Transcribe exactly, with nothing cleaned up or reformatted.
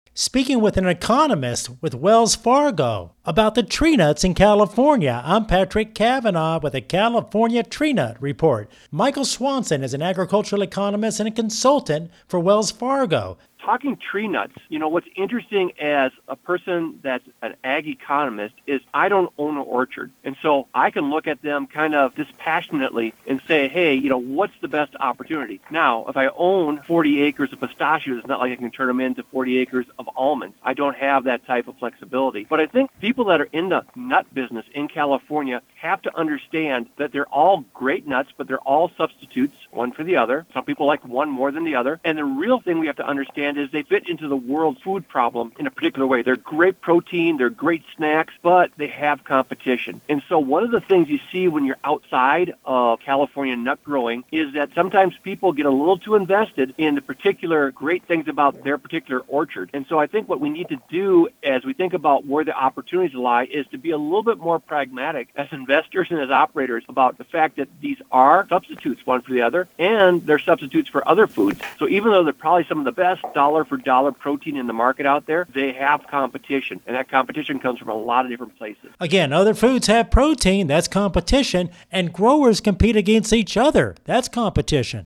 Speaking with an economist with Wells Fargo about the tree nuts in California, I'm Patrick Cavanaugh with the California Tree Nut Report. Michael Swanson is an agricultural economist and a consultant for Wells Fargo. Talking tree nuts, you know, what's interesting as a person that's an ag economist is I don't own an orchard. And so I can look at them kind of dispassionately and say, hey, you know, what's the best opportunity? Now, if I own forty acres of pistachios, it's not like I can turn them into forty acres of almonds. I don't have that type of flexibility. But I think people that are in the nut business in California have to understand that they're all great nuts, but they're all substitutes, one for the other. Some people like one more than the other. And the real thing we have to understand is they fit into the world food problem in a particular way. They're great protein, they're great snacks, but they have competition. And so one of the things you see when you're outside of California nut growing is that sometimes people get a little too invested in the particular great things about their particular orchard. And so I think what we need to do as we think about where the opportunities lie is to be a little bit more pragmatic as investors and as operators about the fact that these are substitutes one for the other, and they're substitutes for other foods. So even though they're probably some of the best dollar for dollar protein in the market out there, they have competition, and that competition comes from a lot of different places. Again, other foods have protein, that's competition, and growers compete against each other, that's competition.